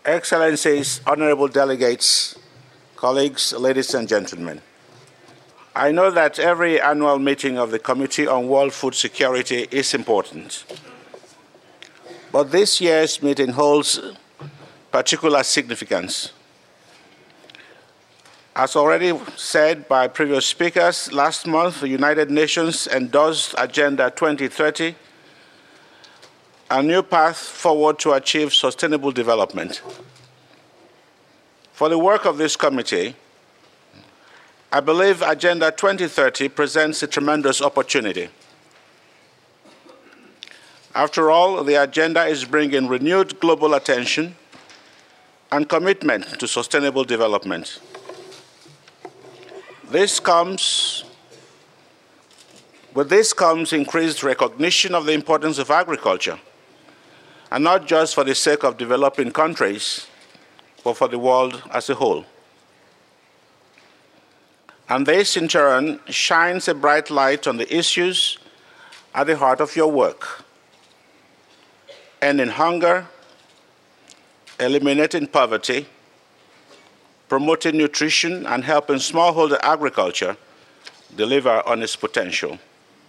Excellencies, honorable delegates, colleagues, ladies and gentlemen. I know that every annual meeting of the Committee on World Food Security is important, but this year's meeting holds particular significance. As already said by previous speakers, last month the United Nations endorsed Agenda 2030, a new path forward to achieve sustainable development. For the work of this committee, I believe Agenda 2030 presents a tremendous opportunity. After all, the agenda is bringing renewed global attention and commitment to sustainable development. With this comes increased recognition of the importance of agriculture, and not just for the sake of developing countries, but for the world as a whole. And this, in turn, shines a bright light on the issues at the heart of your work: ending hunger, eliminating poverty, promoting nutrition, and helping smallholder agriculture deliver on its potential.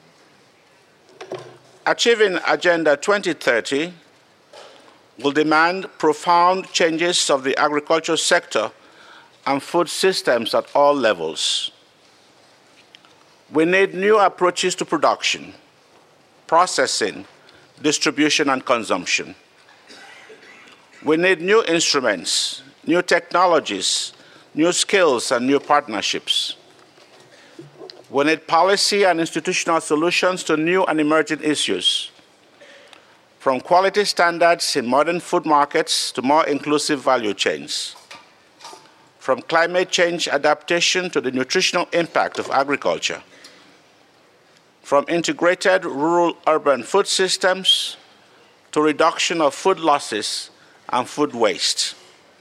Achieving Agenda 2030 will demand profound changes of the agricultural sector and food systems at all levels. We need new approaches to production, processing, distribution, and consumption. We need new instruments, new technologies, new skills, and new partnerships. We need policy and institutional solutions to new and emerging issues, from quality standards in modern food markets to more inclusive value chains, from climate change adaptation to the nutritional impact of agriculture, from integrated rural-urban food systems to reduction of food losses and food waste.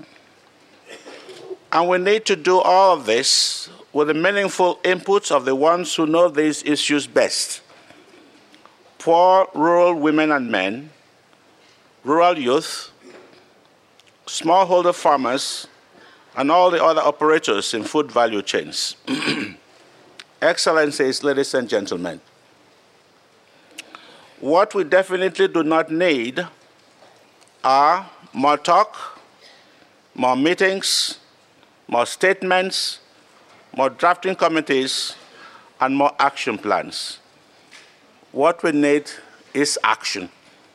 And we need to do all of this with the meaningful inputs of the ones who know these issues best: poor rural women and men, rural youth, smallholder farmers, and all the other operators in food value chains. Excellencies, ladies and gentlemen, what we definitely do not need are more talk, more meetings, more statements, more drafting committees, and more action plans. What we need is action.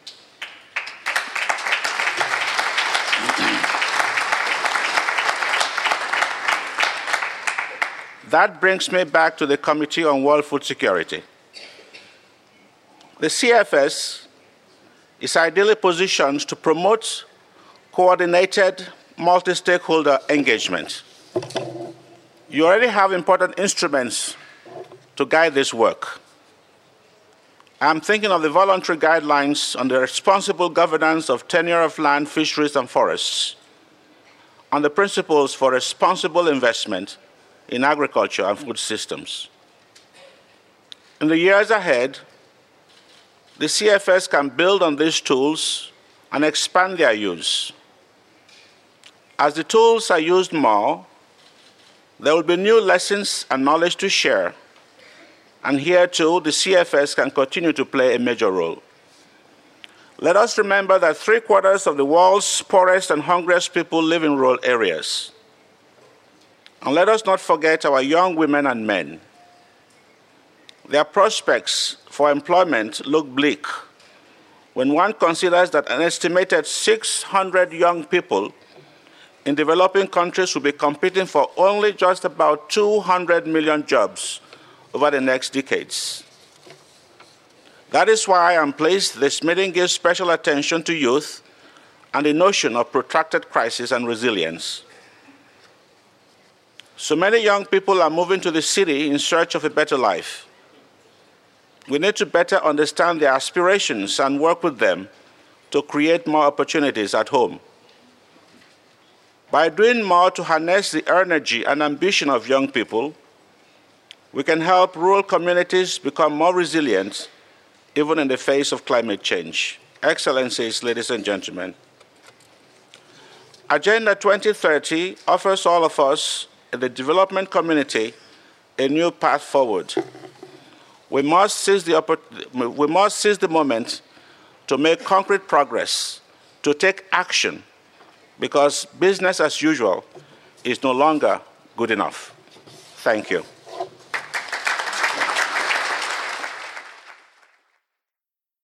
That brings me back to the Committee on World Food Security. The CFS is ideally positioned to promote coordinated multi-stakeholder engagement. You already have important instruments to guide this work. I'm thinking of the voluntary guidelines on the responsible governance of tenure of land, fisheries, and forests, and the principles for responsible investment in agriculture and food systems. In the years ahead, the CFS can build on these tools and expand their use. As the tools are used more, there will be new lessons and knowledge to share, and here too the CFS can continue to play a major role. Let us remember that 3/4 of the world's poorest and hungriest people live in rural areas. And let us not forget our young women and men. Their prospects for employment look bleak when one considers that an estimated 600 young people in developing countries will be competing for only just about 200 million jobs over the next decades. That is why I'm pleased this meeting gives special attention to youth and the notion of protracted crisis and resilience. So many young people are moving to the city in search of a better life. We need to better understand their aspirations and work with them to create more opportunities at home. By doing more to harness the energy and ambition of young people, we can help rural communities become more resilient, even in the face of climate change. Excellencies, ladies and gentlemen, Agenda 2030 offers all of us in the development community a new path forward. We must seize the moment to make concrete progress, to take action, because business as usual is no longer good enough. Thank you.